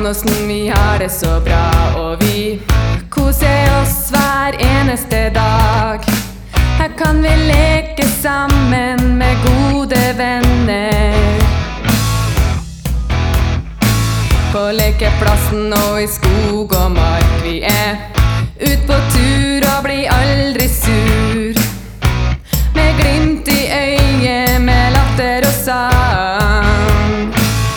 hvordan vi har det så bra, og vi koser oss hver eneste dag. Her kan vi leke sammen med gode venner. På lekeplassen og i skog og mark. Vi ut på tur og blir aldri sur. Med glimt i øyet, med latter og sang.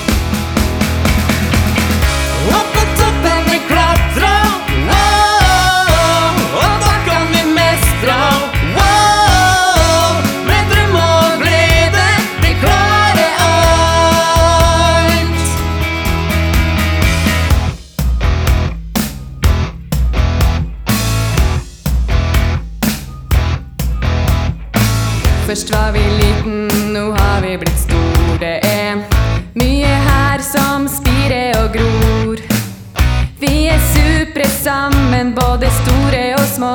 Opp på toppen vi klatrer, wow, og da kan vi mestre, wow. Med drøm og glede, vi klarer alt. Først var vi liten, nå har vi blitt stor. Det mye her som spirer og gror. Vi supre sammen, både store og små.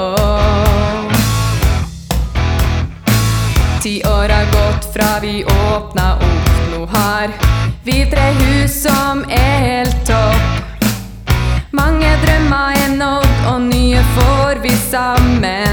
10 år har gått fra vi åpnet opp. Nå har vi 3 hus som helt topp. Mange drømmer nådd, og nye får vi sammen.